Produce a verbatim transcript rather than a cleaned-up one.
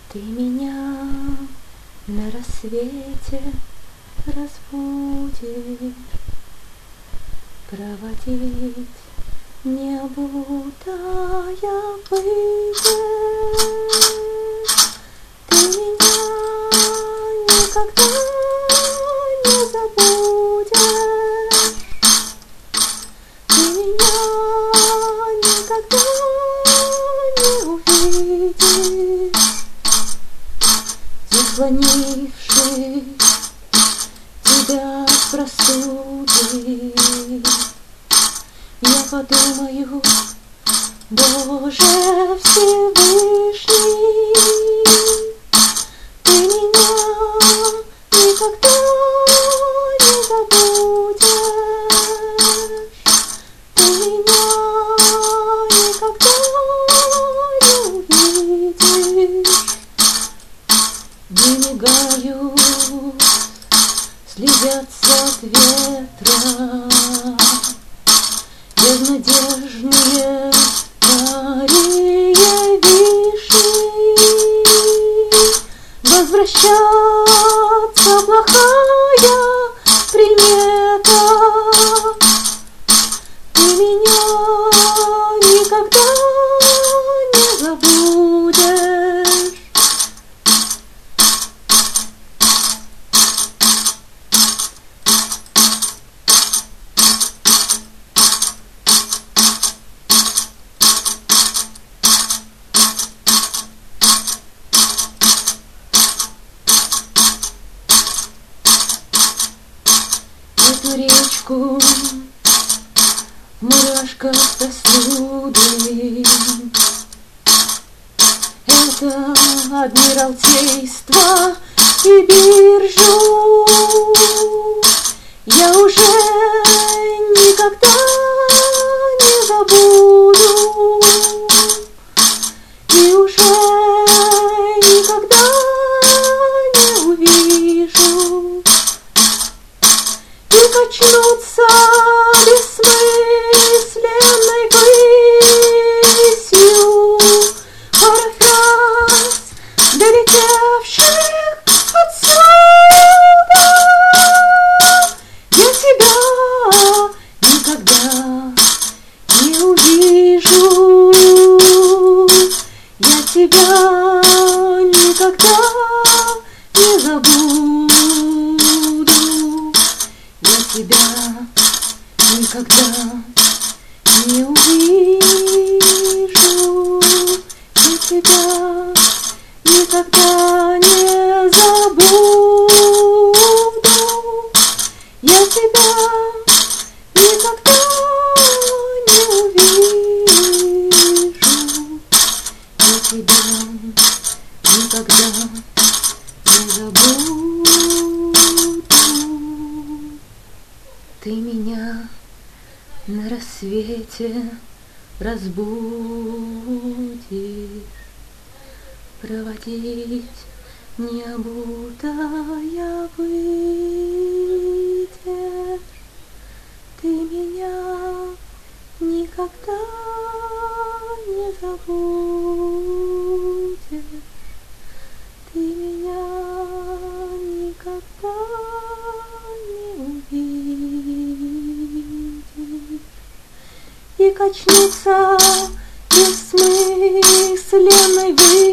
Ты меня на рассвете разбудишь, проводить необутая выйдешь. Ты меня никогда не забудешь, ты меня никогда не увидишь. Заслонившись тебя от простуды, я подумаю: Боже Всевышний, ты меня никогда не забудешь, ты меня никогда не увидишь. Не мигают, слезятся от ветра безнадежные старые вишни. Возвращаться плохая примета. Ты меня никогда не забудешь. Эту речку в мурашках простуды, это адмиралтейство и биржу я уже никогда не забуду, и уже никогда не увижу. И качнуться бессмысленной высью парофраз долетевших отсюда. Я тебя никогда не увижу, я тебя никогда не забуду, я тебя никогда не увижу, я тебя никогда не забуду, я тебя никогда не увижу, я тебя никогда не забуду. Ты меня на рассвете разбудишь, проводить необутая выйдешь. Ты меня никогда не забудешь, ты меня никогда не увидишь. И качнуться бессмысленной вы